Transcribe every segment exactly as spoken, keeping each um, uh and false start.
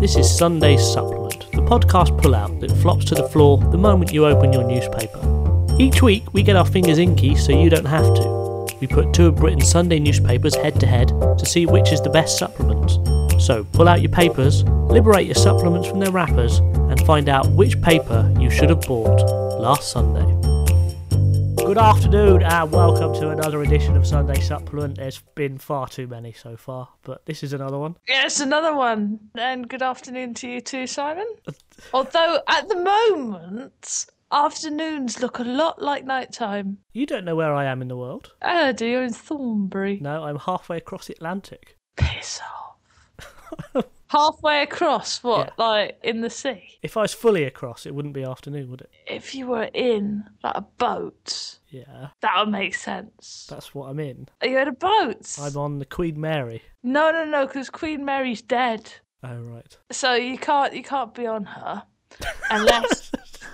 This is Sunday's Supplement, the podcast pullout that flops to the floor the moment you open your newspaper. Each week we get our fingers inky so you don't have to. We put two of Britain's Sunday newspapers head to head to see which is the best supplement. So pull out your papers, liberate your supplements from their wrappers, and find out which paper you should have bought last Sunday. Good afternoon and welcome to another edition of Sunday Supplement. There's been far too many so far, but this is another one. Yes, another one. And good afternoon to you too, Simon. Although at the moment, afternoons look a lot like nighttime. You don't know where I am in the world. Oh, do you? In Thornbury. No, I'm halfway across the Atlantic. Piss off. Halfway across, what, Yeah. like in the sea? If I was fully across, it wouldn't be afternoon, would it? If you were in, like, a boat, Yeah, that would make sense. that's what I'm in. Are you in a boat? I'm on the Queen Mary. No, no, no, because Queen Mary's dead. Oh, right. So you can't, you can't be on her. Unless...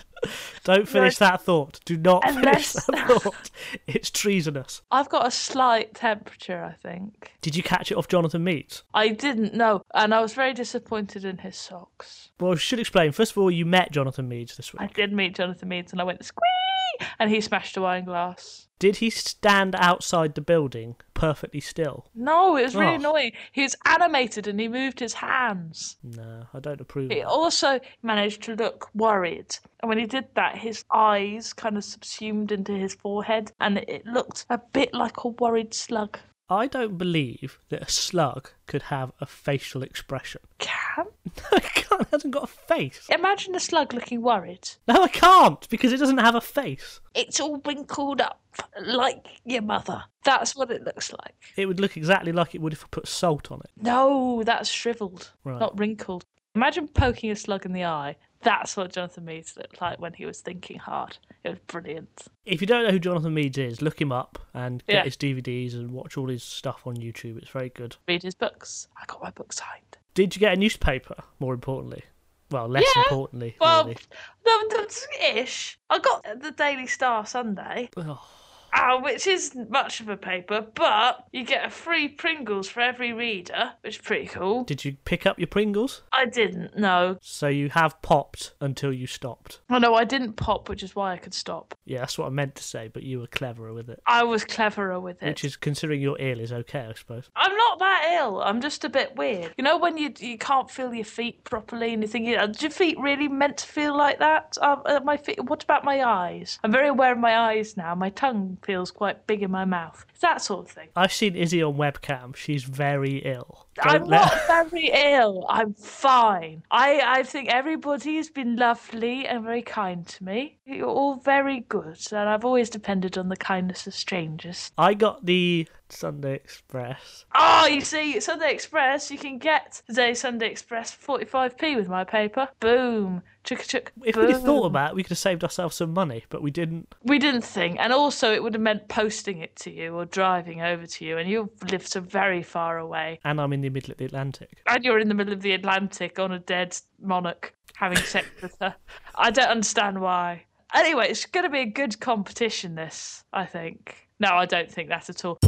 Don't finish that thought. Do not Unless- finish that thought. It's treasonous. I've got a slight temperature, I think. Did you catch it off Jonathan Meades? I didn't know, and I was very disappointed in his socks. Well, I should explain. First of all, you met Jonathan Meades this I week. did meet Jonathan Meades, and I went, squee! And he smashed a wine glass. Did he stand outside the building perfectly still? No, it was really Oh. annoying. He was animated, and he moved his hands. No, I don't approve He of that. also managed to look worried. And when he did that, his eyes kind of subsumed into his forehead, and it looked a bit like a worried slug. I don't believe that a slug could have a facial expression. Can? No, it can't. It hasn't got a face. Imagine a slug looking worried. No, I can't, because it doesn't have a face. It's all wrinkled up, like your mother. That's what it looks like. It would look exactly like it would if I put salt on it. No, that's shriveled, Right. not wrinkled. Imagine poking a slug in the eye. That's what Jonathan Meades looked like when he was thinking hard. It was brilliant. If you don't know who Jonathan Meades is, look him up and get Yeah. his D V Ds and watch all his stuff on YouTube. It's very good. Read his books. I got my book signed. Did you get a newspaper, more importantly? Well, less Yeah, importantly, Well, really. no, that's ish. I got the Daily Star Sunday, Oh, uh, which isn't much of a paper, but you get a free Pringles for every reader, which is pretty cool. did you pick up your Pringles? I didn't, no. So you have popped until you stopped. Oh, no, I didn't pop, which is why I could stop. Yeah, that's what I meant to say, but you were cleverer with it. I was cleverer with it. Which is, considering you're ill, is okay, I suppose. I'm not that ill. I'm just a bit weird. You know when you you can't feel your feet properly and you're thinking, are your feet really meant to feel like that? Um, uh, my feet. What about my eyes? I'm very aware of my eyes now. My tongue feels quite big in my mouth. It's that sort of thing. I've seen Izzy on webcam. She's very ill. I'm Don't let- not very ill. I'm fine. I, I think everybody's been lovely and very kind to me. You're all very good, and I've always depended on the kindness of strangers. I got the Sunday Express. Oh, you see, Sunday Express, you can get today's Sunday Express for forty-five p with my paper. Boom. Chugga chugga. If we'd have thought about it, we could have saved ourselves some money, but we didn't. We didn't think. And also, it would have meant posting it to you or driving over to you. And you live so very far away. And I'm in the middle of the Atlantic. And you're in the middle of the Atlantic on a dead monarch having sex with her. I don't understand why. Anyway, it's going to be a good competition, this, I think. No, I don't think that at all.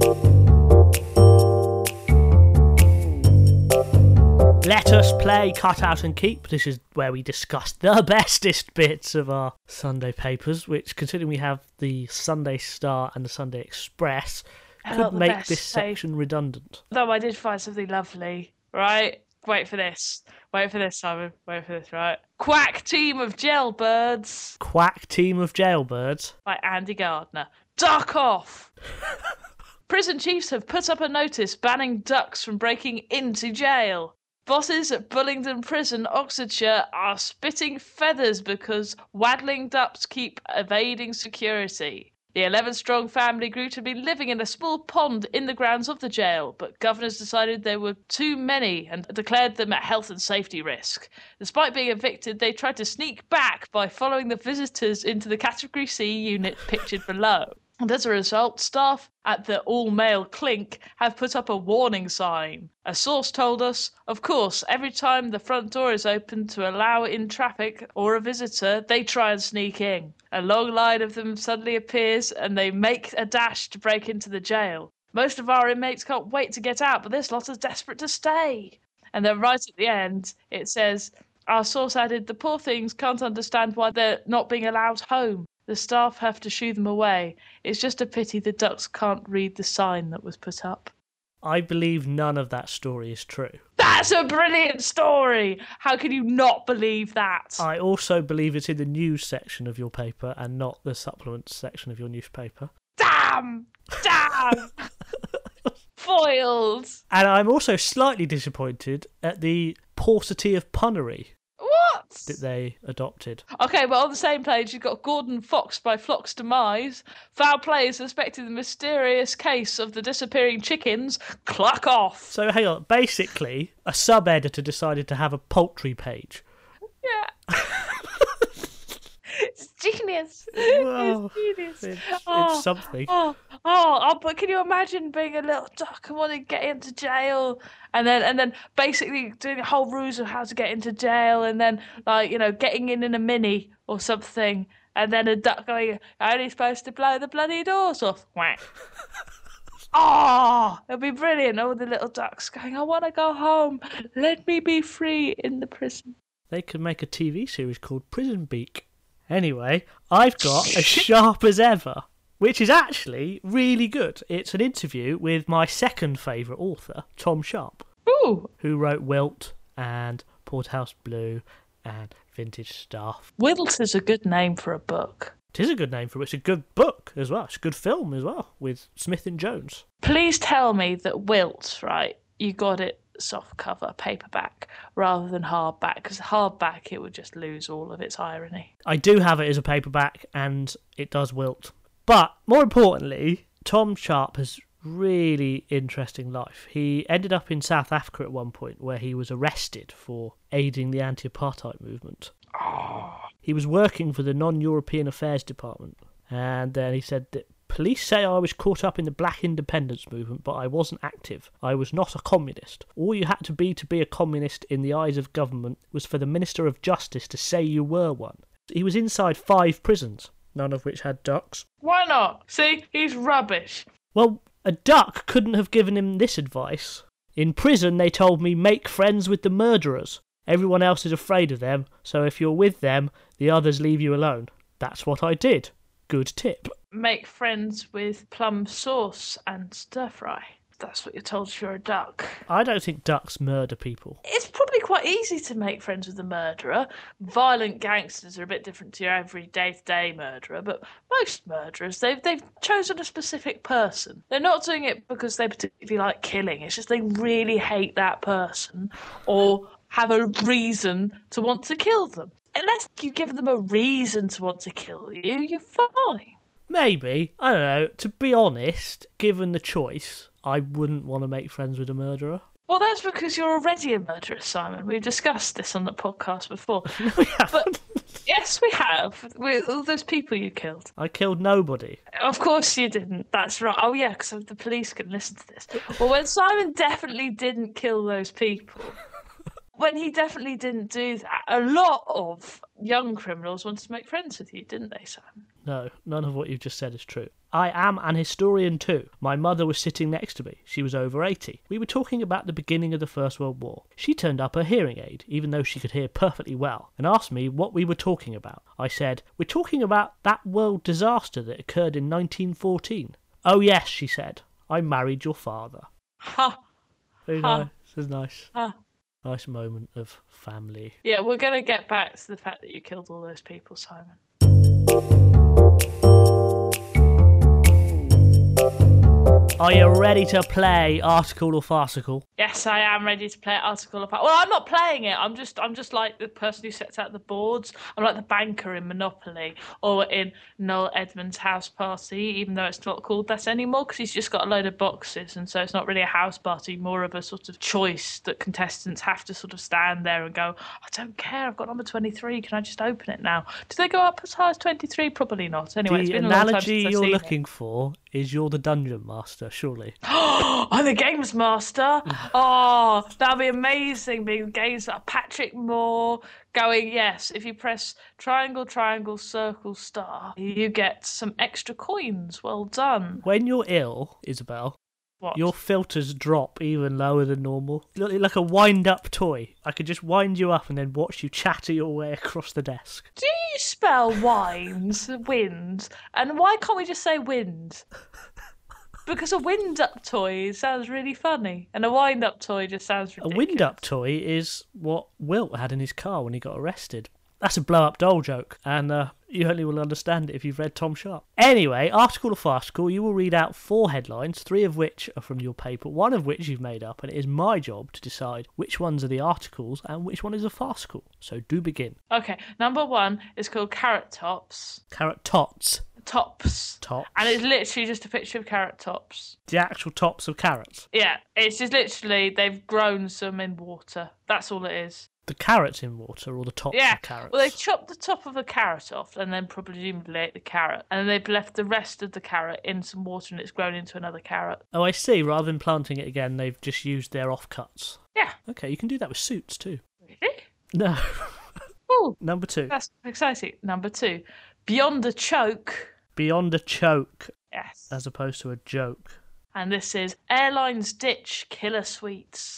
Let us play Cut Out and Keep. This is where we discuss the bestest bits of our Sunday papers, which, considering we have the Sunday Star and the Sunday Express, They're could not the make best, this so- section redundant. Though I did find something lovely, right? Wait for this. Wait for this, Simon. Wait for this, right? Quack Team of Jailbirds Quack Team of Jailbirds. by Andy Gardner. Duck off! Prison chiefs have put up a notice banning ducks from breaking into jail. Bosses at Bullingdon Prison, Oxfordshire, are spitting feathers because waddling ducks keep evading security. The eleven-strong family group had been living in a small pond in the grounds of the jail, but governors decided there were too many and declared them at health and safety risk. Despite being evicted, they tried to sneak back by following the visitors into the Category C unit pictured below. And as a result, staff at the all-male Clink have put up a warning sign. A source told us, of course, every time the front door is opened to allow in traffic or a visitor, they try and sneak in. A long line of them suddenly appears and they make a dash to break into the jail. Most of our inmates can't wait to get out, but this lot is desperate to stay. And then right at the end, it says, our source added, the poor things can't understand why they're not being allowed home. The staff have to shoo them away. It's just a pity the ducks can't read the sign that was put up. I believe none of that story is true. That's a brilliant story! How can you not believe that? I also believe it's in the news section of your paper and not the supplements section of your newspaper. Damn! Damn! Foiled! And I'm also slightly disappointed at the paucity of punnery What? that they adopted. Okay, but on the same page, you've got Gordon Fox by Flock's demise. Foul play is suspected in the mysterious case of the disappearing chickens. Cluck off! So hang on, basically, a sub-editor decided to have a poultry page. Yeah. It's genius. Well, it's genius. It's, oh, it's something. Oh, oh, oh, but can you imagine being a little duck and wanting to get into jail, and then and then basically doing a whole ruse of how to get into jail, and then like you know getting in in a mini or something, and then a duck going, "I'm only supposed to blow the bloody doors off." Whack. Oh, it'll be brilliant. All the little ducks going, "I want to go home. Let me be free in the prison." They could make a T V series called Prison Beak. Anyway, I've got As Sharp as Ever, which is actually really good. It's an interview with my second favourite author, Tom Sharp, Ooh. who wrote Wilt and Porterhouse Blue and Vintage Stuff. Wilt is a good name for a book. It is a good name for it. It's a good book as well. It's a good film as well, with Smith and Jones. Please tell me that Wilt, right, you got it soft cover, paperback, rather than hardback, because hardback it would just lose all of its irony. I do have it as a paperback, and it does wilt. But more importantly, Tom Sharp has really interesting life. He ended up in South Africa at one point, where he was arrested for aiding the anti-apartheid movement. Oh. He was working for the non-European Affairs Department, and then he said that police say I was caught up in the black independence movement, but I wasn't active. I was not a communist. All you had to be to be a communist in the eyes of government was for the Minister of Justice to say you were one. He was inside five prisons, none of which had ducks. Why not? See, he's rubbish. Well, a duck couldn't have given him this advice. In prison, they told me, make friends with the murderers. Everyone else is afraid of them, so if you're with them, the others leave you alone. That's what I did. Good tip. Make friends with plum sauce and stir fry. That's what you're told if you're a duck. I don't think ducks murder people. It's probably quite easy to make friends with a murderer. Violent gangsters are a bit different to your average day-to-day murderer, but most murderers, they've, they've chosen a specific person. They're not doing it because they particularly like killing. It's just they really hate that person or have a reason to want to kill them. Unless you give them a reason to want to kill you, you're fine. Maybe. I don't know. To be honest, given the choice, I wouldn't want to make friends with a murderer. Well, that's because you're already a murderer, Simon. We've discussed this on the podcast before. No, we haven't. But, yes, we have. With all those people you killed. I killed nobody. Of course you didn't. That's right. Oh, yeah, because the police can listen to this. Well, when Simon definitely didn't kill those people... When he definitely didn't do that, a lot of young criminals wanted to make friends with you, didn't they, Simon? No, none of what you've just said is true. I am an historian too. My mother was sitting next to me. She was over eighty. We were talking about the beginning of the First World War. She turned up her hearing aid, even though she could hear perfectly well, and asked me what we were talking about. I said, we're talking about that world disaster that occurred in nineteen fourteen. Oh yes, she said. I married your father. Ha! Very Ha. nice. This is nice. Ha! Nice moment of family. Yeah, we're going to get back to the fact that you killed all those people, Simon. Are you ready to play Article or Farcical? Yes, I am ready to play Article of... Well, I'm not playing it. I'm just I'm just like the person who sets out the boards. I'm like the banker in Monopoly or in Noel Edmonds' house party, even though it's not called that anymore because he's just got a load of boxes, and so it's not really a house party, more of a sort of choice that contestants have to sort of stand there and go, I don't care, I've got number twenty-three, can I just open it now? Do they go up as high as twenty-three? Probably not. Anyway, it's The been a long time analogy since I've you're seen looking it. for is you're the dungeon master, surely. I'm the games master. Oh, that'd be amazing. Being games like Patrick Moore going, yes, if you press triangle, triangle, circle, star, you get some extra coins. Well done. When you're ill, Isabel, What? Your filters drop even lower than normal. You look like a wind-up toy. I could just wind you up and then watch you chatter your way across the desk. Do you spell winds, wind? And why can't we just say wind? Because a wind-up toy sounds really funny, and a wind-up toy just sounds ridiculous. A wind-up toy is what Wilt had in his car when he got arrested. That's a blow-up doll joke, and uh, you only will understand it if you've read Tom Sharp. Anyway, article or farcical, you will read out four headlines, three of which are from your paper, one of which you've made up, and it is my job to decide which ones are the articles and which one is a farcical. So do begin. Okay, number one is called Carrot Tops. Carrot tots. Tops. Tops. And it's literally just a picture of carrot tops. The actual tops of carrots. Yeah, it's just literally they've grown some in water. That's all it is. The carrots in water or the tops Yeah, of carrots? well, they chopped the top of a carrot off and then presumably ate the carrot. And then they've left the rest of the carrot in some water and it's grown into another carrot. Oh, I see. Rather than planting it again, they've just used their offcuts. Yeah. Okay, you can do that with suits too. Really? No. Oh, Number two. that's exciting. Number two, Beyond a Choke. Beyond a choke, Yes. as opposed to a joke. And this is Airlines Ditch Killer Sweets.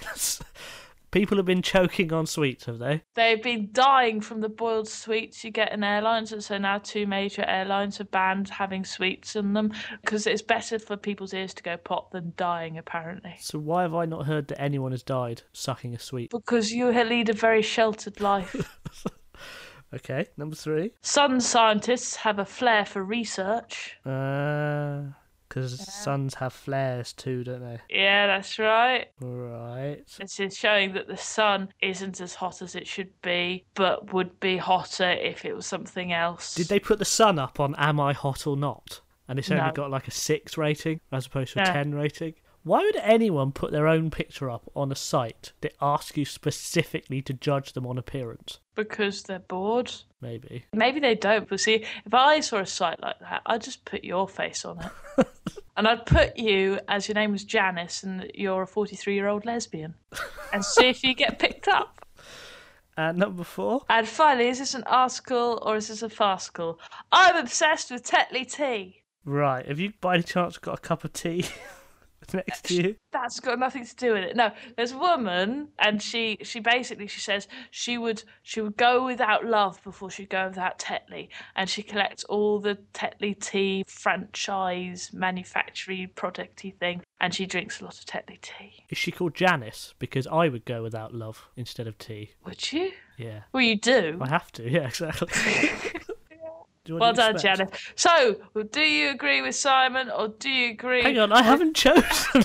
People have been choking on sweets, have they? They've been dying from the boiled sweets you get in airlines, and so now two major airlines have banned having sweets in them because it's better for people's ears to go pop than dying, apparently. So why have I not heard that anyone has died sucking a sweet? Because you lead a very sheltered life. Okay, number three. Sun scientists have a flair for research. Uh, because suns have flares too, don't they? Yeah, that's right. Right. This is showing that the sun isn't as hot as it should be, but would be hotter if it was something else. Did they put the sun up on Am I Hot or Not? And it's only No. got like a six rating as opposed to a Yeah. ten rating? Why would anyone put their own picture up on a site that asks you specifically to judge them on appearance? Because they're bored. Maybe. Maybe they don't, but see, if I saw a site like that, I'd just put your face on it. And I'd put you as your name was Janice and you're a forty-three-year-old lesbian. And see if you get picked up. And number four? And finally, is this an article or is this a farcical? I'm obsessed with Tetley tea. Right. Have you by any chance got a cup of tea next to you? That's got nothing to do with it. No, there's a woman, and she she basically she says she would she would go without love before she'd go without Tetley, and she collects all the Tetley tea franchise manufacturing producty thing, and she drinks a lot of Tetley tea. Is she called Janice? Because I would go without love instead of tea. Would you? Yeah. Well, you do. I have to, yeah, exactly. Do you know Well what you done, expect? Janet. So, do you agree with Simon, or do you agree? Hang on, I haven't chosen.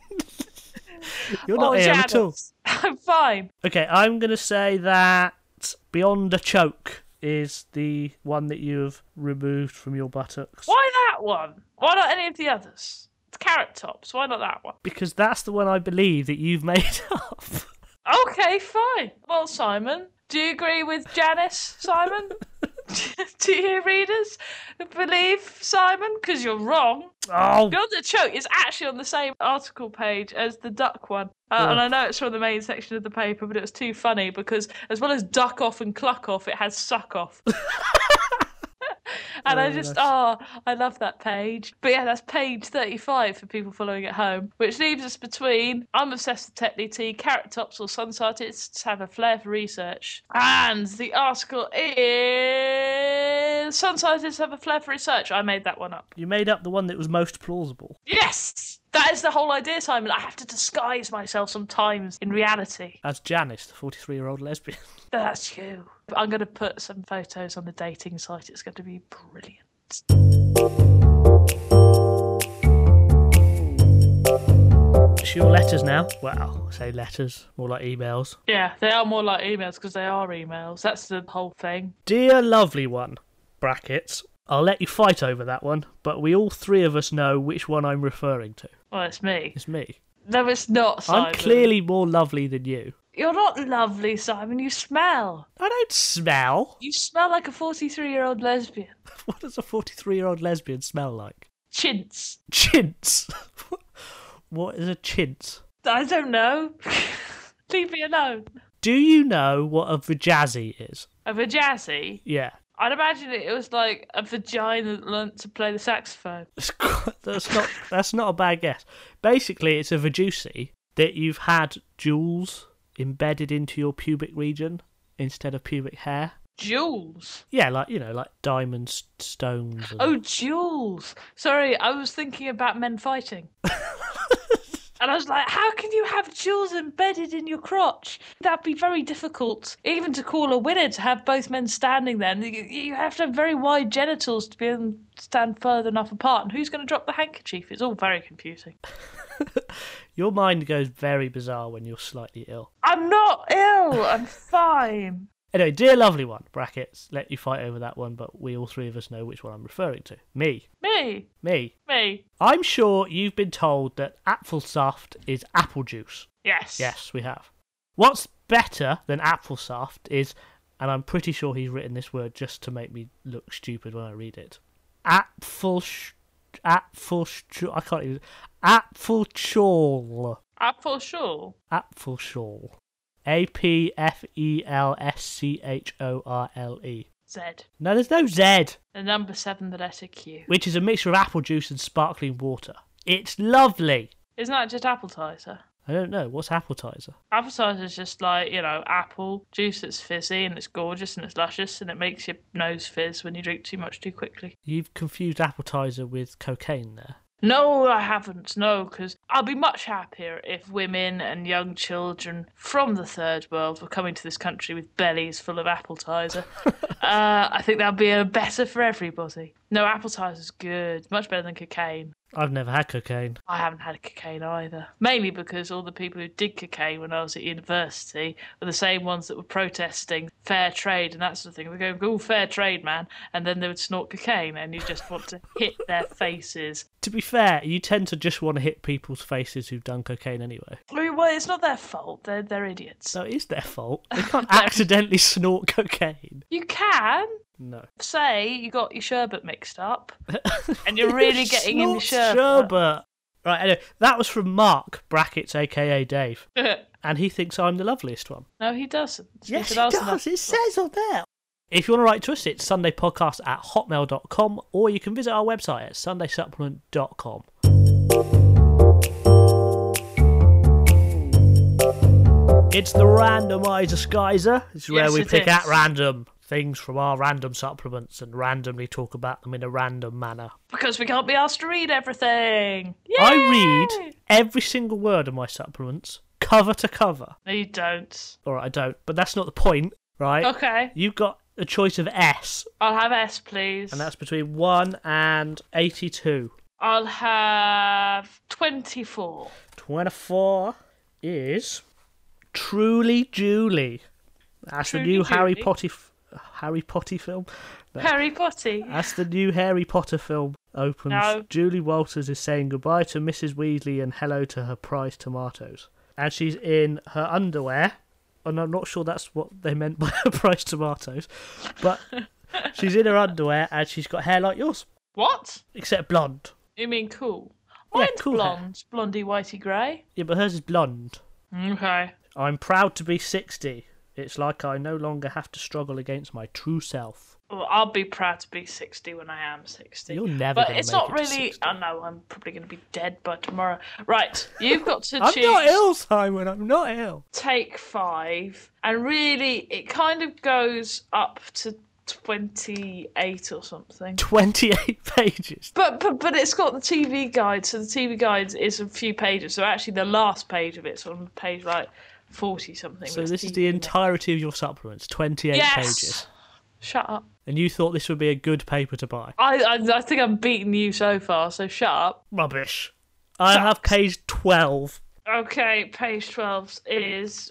You're not or here Janet? at all. I'm fine. Okay, I'm going to say that Beyond a Choke is the one that you have removed from your buttocks. Why that one? Why not any of the others? It's Carrot Tops. Why not that one? Because that's the one I believe that you've made up. Okay, fine. Well, Simon, do you agree with Janice, Simon? Do you readers believe Simon? Because you're wrong. Oh, Beyond the Choke is actually on the same article page as the duck one. Uh, and I know it's from the main section of the paper, but it was too funny because as well as duck off and cluck off, it has suck off. And I Oh, just, that's- oh, I love that page. But yeah, that's page thirty-five for people following at home, which leaves us between I'm obsessed with Tetley tea, Carrot Tops, or Sun scientists have a flair for research. And the article is Sun scientists have a flair for research. I made that one up. you made up the one that was most plausible. Yes! That is the whole idea, Simon. I have to disguise myself sometimes in reality. As Janice, the forty-three-year-old lesbian. That's you. I'm going to put some photos on the dating site. It's going to be brilliant. It's your letters now. Well, I say letters, more like emails. Yeah, they are more like emails because they are emails. That's the whole thing. Dear lovely one, brackets, I'll let you fight over that one, but we all three of us know which one I'm referring to. Well, it's me. It's me. No, it's not, Simon. I'm clearly more lovely than you. You're not lovely, Simon. You smell. I don't smell. You smell like a forty-three-year-old lesbian. What does a forty-three-year-old lesbian smell like? Chintz. Chintz. What is a chintz? I don't know. Leave me alone. Do you know what a vajazzi is? A vajazzi? Yeah. I'd imagine it, it was like a vagina that learnt to play the saxophone. That's not that's not a bad guess. Basically, it's a Vejusi that you've had jewels embedded into your pubic region instead of pubic hair. Jewels? Yeah, like, you know, like diamonds, stones. And... Oh, jewels. Sorry, I was thinking about men fighting. And I was like, how can you have jewels embedded in your crotch? That'd be very difficult. Even to call a winner to have both men standing there. You have to have very wide genitals to be able to stand further enough apart. And who's going to drop the handkerchief? It's all very confusing. Your mind goes very bizarre when you're slightly ill. I'm not ill. I'm fine. Anyway, dear lovely one, brackets, let you fight over that one, but we all three of us know which one I'm referring to. Me. Me. Me. Me. I'm sure you've been told that Apfelsaft is apple juice. Yes. Yes, we have. What's better than Apfelsaft is, and I'm pretty sure he's written this word just to make me look stupid when I read it. Apfel... Apfel... I can't even... Apfelschorle. Apfelschorle. Apfelschorle. A P F E L S C H O R L E. Z. No, there's no Z. The number seven, the letter Q. Which is a mixture of apple juice and sparkling water. It's lovely. Isn't that just appetizer? I don't know. What's appetizer? Appetizer is just like, you know, apple juice that's fizzy and it's gorgeous and it's luscious and it makes your nose fizz when you drink too much too quickly. You've confused appetizer with cocaine there. No, I haven't, no, because I'll be much happier if women and young children from the third world were coming to this country with bellies full of appetizer. uh, I think that would be a better for everybody. No, appetizer's good, much better than cocaine. I've never had cocaine. I haven't had cocaine either. Mainly because all the people who did cocaine when I was at university were the same ones that were protesting fair trade and that sort of thing. They go, oh, fair trade, man. And then they would snort cocaine and you just want to hit their faces. To be fair, you tend to just want to hit people's faces who've done cocaine anyway. I mean, well, it's not their fault. They're, they're idiots. So it is their fault. They can't accidentally snort cocaine. You can. No. Say you got your sherbet mixed up and you're really getting in the sherbet. sherbet. Right, anyway, that was from Mark, brackets, a k a. Dave. And he thinks I'm the loveliest one. No, he doesn't. Yes, he does. It says on there. If you want to write to us, it's sundaypodcast at hotmail dot com or you can visit our website at sunday supplement dot com. It's the Randomizer Skizer. It's where yes, we pick is. at random things from our random supplements and randomly talk about them in a random manner. Because we can't be asked to read everything. Yay! I read every single word of my supplements, cover to cover. No, you don't. All right, I don't, but that's not the point, right? Okay. You've got a choice of S. I'll have S, please. And that's between one and eighty-two. I'll have twenty-four. twenty-four is Truly Julie. That's Truly the new Julie? Harry Potter... F- Harry Potter film? Harry Potter. That's the new Harry Potter film. Opens. No. Julie Walters is saying goodbye to Missus Weasley and hello to her prized tomatoes. And she's in her underwear. And I'm not sure that's what they meant by her prized tomatoes. But she's in her underwear and she's got hair like yours. What? Except blonde. You mean cool? Yeah, Mine's cool blonde. Blondie, whitey, grey. Yeah, but hers is blonde. Okay. I'm proud to be sixty. It's like I no longer have to struggle against my true self. Well, I'll be proud to be sixty when I am sixty. You're never But gonna it's make not it to really. sixty. I know I'm probably going to be dead by tomorrow. Right, you've got to I'm choose. not ill, Simon. I'm not ill. Take five, and really, it kind of goes up to twenty-eight or something. twenty-eight pages. But but but it's got the T V guide, so the T V guide is a few pages. So actually, the last page of it's on page like forty something. So this is the entirety of your supplements, twenty-eight yes! pages. Shut up. And you thought this would be a good paper to buy. I I, I think I'm beating you so far. So shut up. Rubbish. I have page twelve. Okay, page twelve is...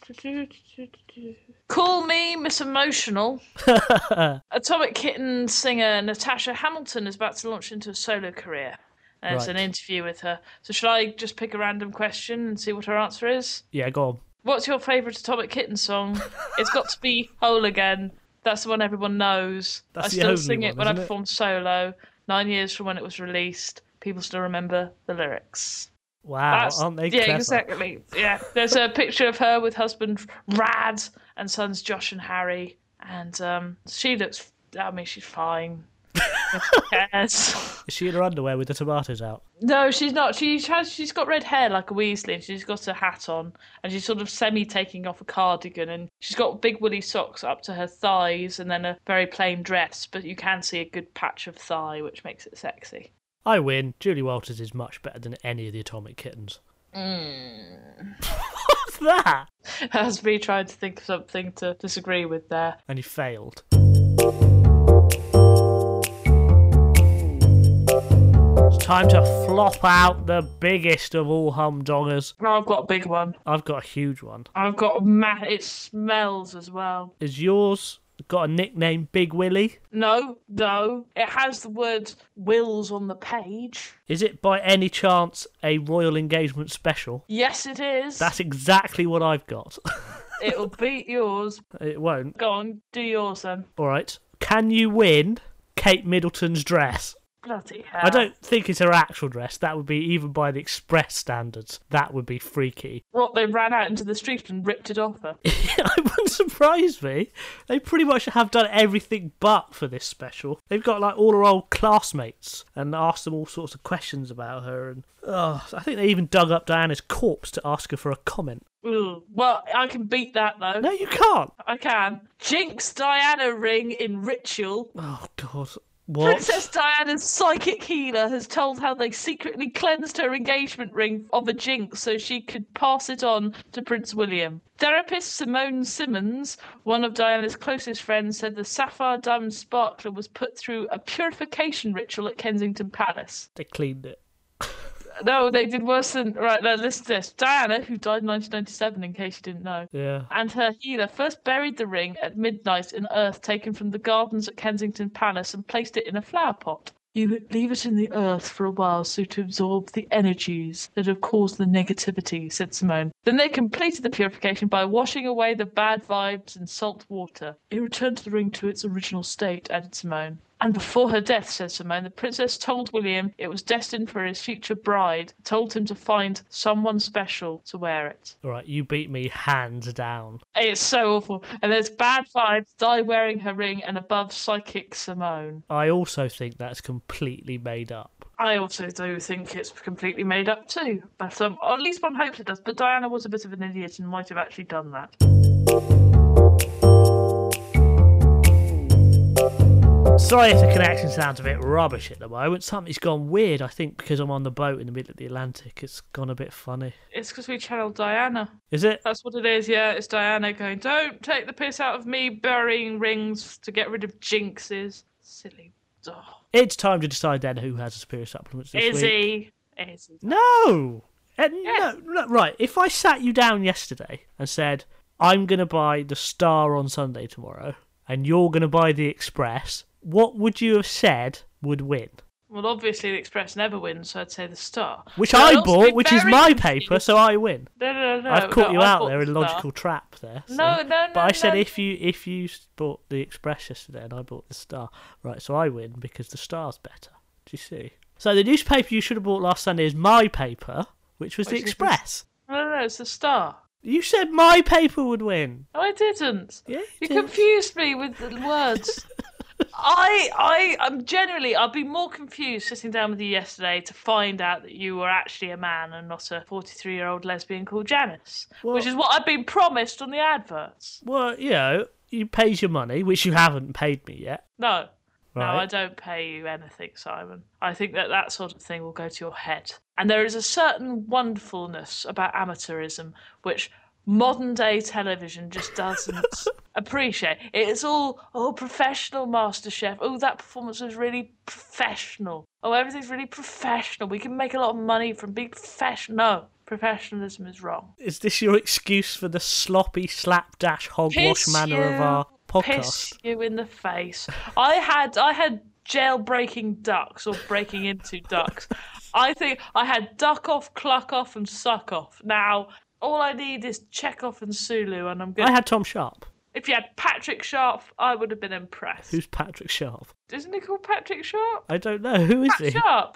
Call me Miss Emotional. Atomic Kitten singer Natasha Hamilton is about to launch into a solo career. There's Right. an interview with her. So should I just pick a random question and see what her answer is? Yeah, go on. What's your favourite Atomic Kitten song? It's got to be Whole Again. That's the one everyone knows. That's I the still only sing it one, when I isn't it? perform solo. Nine years from when it was released. People still remember the lyrics. Wow, That's- aren't they yeah, clever? exactly. Yeah, there's a picture of her with husband Rad and sons Josh and Harry, and um, she looks I mean, she's fine. Who cares? Is she in her underwear with the tomatoes out? No, she's not. She has. She's got red hair like a Weasley, and she's got a hat on, and she's sort of semi taking off a cardigan, and she's got big woolly socks up to her thighs, and then a very plain dress. But you can see a good patch of thigh, which makes it sexy. I win. Julie Walters is much better than any of the Atomic Kittens. Mm. What's that? That's me trying to think of something to disagree with there. And you failed. It's time to flop out the biggest of all humdongers. Oh, I've got a big one. I've got a huge one. I've got a ma- it smells as well. Is yours got a nickname, Big Willie? No, no. It has the word Wills on the page. Is it by any chance a Royal Engagement special? Yes, it is. That's exactly what I've got. It'll beat yours. It won't. Go on, do yours then. All right. Can you win Kate Middleton's dress? Bloody hell. I don't think it's her actual dress. That would be, even by the Express standards, that would be freaky. What, they ran out into the street and ripped it off her? It wouldn't surprise me. They pretty much have done everything but for this special. They've got like all her old classmates and asked them all sorts of questions about her. And oh, I think they even dug up Diana's corpse to ask her for a comment. Ooh. Well, I can beat that though. No, you can't. I can. Jinx Diana ring in Ritual. Oh, God. What? Princess Diana's psychic healer has told how they secretly cleansed her engagement ring of a jinx so she could pass it on to Prince William. Therapist Simone Simmons, one of Diana's closest friends, said the sapphire diamond sparkler was put through a purification ritual at Kensington Palace. They cleaned it. No, they did worse than... Right, now listen to this. Diana, who died in nineteen ninety-seven, in case you didn't know, Yeah. and her healer first buried the ring at midnight in earth taken from the gardens at Kensington Palace and placed it in a flower pot. You would leave it in the earth for a while so to absorb the energies that have caused the negativity, said Simone. Then they completed the purification by washing away the bad vibes in salt water. It returned the ring to its original state, added Simone. And before her death, said Simone, the princess told William it was destined for his future bride, told him to find someone special to wear it. All right, you beat me hands down. It's so awful. And there's bad vibes, Di wearing her ring, and above psychic Simone. I also think that's completely made up. I also do think it's completely made up too. But um, or at least one hopes it does. But Diana was a bit of an idiot and might have actually done that. Sorry if the connection sounds a bit rubbish at the moment. Something's gone weird, I think, because I'm on the boat in the middle of the Atlantic. It's gone a bit funny. It's because we channeled Diana. Is it? That's what it is, yeah. It's Diana going, don't take the piss out of me burying rings to get rid of jinxes. Silly. Oh. It's time to decide then who has the superior supplements this Izzy. week. Izzy. No! Uh, Yes. no! No! Right, if I sat you down yesterday and said, I'm going to buy the Star on Sunday tomorrow, and you're going to buy the Express, what would you have said would win? Well, obviously the Express never wins, so I'd say the Star. Which But I'd I also bought, be which is very my confused. paper, so I win. No, no, no, no. I've caught no, you I out bought there in a the Star. logical trap there. so- No, no, no. But I said no. if you if you bought the Express yesterday and I bought the Star, right, so I win because the Star's better. Do you see? So the newspaper you should have bought last Sunday is my paper, which was the Which is the- Express. No, no, no, it's the Star. You said my paper would win. No, I didn't. Yeah, You you did. confused me with the words. I, I, I'm generally, I've been more confused sitting down with you yesterday to find out that you were actually a man and not a forty-three-year-old lesbian called Janice, Well- which is what I've been promised on the adverts. Well, you know, you pays your money, which you haven't paid me yet. No, no, Right. I don't pay you anything, Simon. I think that that sort of thing will go to your head. And there is a certain wonderfulness about amateurism which modern day television just doesn't appreciate. It's all, oh, professional MasterChef. Oh, that performance was really professional. Oh, everything's really professional. We can make a lot of money from being professional. No, professionalism is wrong. Is this your excuse for the sloppy slapdash hogwash Piss manner of you, our podcast? Piss you in the face. I had, I had jailbreaking ducks or breaking into ducks. I think I had duck off, cluck off, and suck off. Now, all I need is Chekhov and Sulu, and I'm good. I had Tom Sharp. If you had Patrick Sharp, I would have been impressed. Who's Patrick Sharp? Isn't he called Patrick Sharp? I don't know. Who is Pat he? Sharp.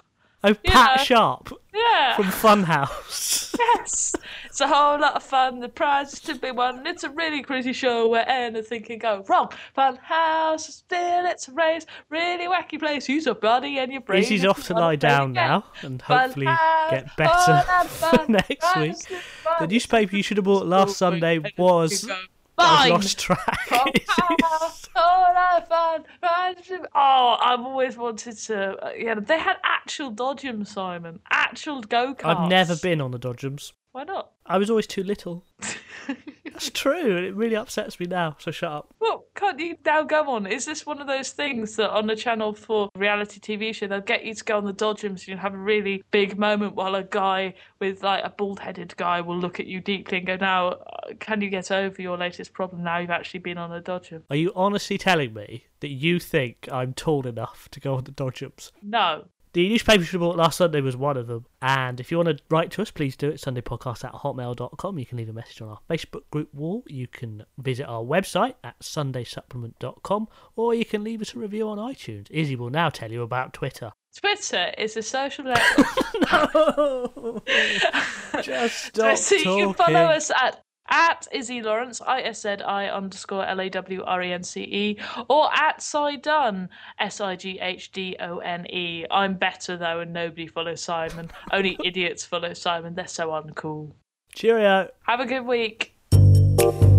Oh, You Pat know. Sharp Yeah. from Funhouse. Yes. It's a whole lot of fun. The prize is to be won. It's a really crazy show where anything can go wrong. Fun house, still it's a race. Really wacky place. Use your body and your brain. Izzy's if off you to wanna lie play the down game. now and Fun hopefully house, get all better that for fun. next Prize week. is to be won. The newspaper you should have bought last Sunday was... Fine. I've lost track. Fun house, all that fun. Prize is to be- Oh, I've always wanted to. Uh, yeah, they had actual Dodgems, Simon. Actual go-karts. I've never been on the Dodgems. Why not? I was always too little. That's true. It really upsets me now, so shut up. Well, can't you now go on? Is this one of those things that on the channel for reality T V show, they'll get you to go on the Dodgems and you'll have a really big moment while a guy with like a bald-headed guy will look at you deeply and go, now, uh, can you get over your latest problem now you've actually been on a Dodgem? Are you honestly telling me that you think I'm tall enough to go on the Dodgems? No. The newspaper you should have bought last Sunday was one of them. And if you want to write to us, please do it. Sundaypodcast at hotmail dot com. You can leave a message on our Facebook group wall. You can visit our website at sunday supplement dot com. Or you can leave us a review on iTunes. Izzy will now tell you about Twitter. Twitter is a social network. No! Just stop So you talking. can follow us at At Izzy Lawrence, I S Z I underscore L A W R E N C E, or at Cy Dunn, S I G H D O N E. I'm better though, and nobody follows Simon. Only idiots follow Simon. They're so uncool. Cheerio. Have a good week.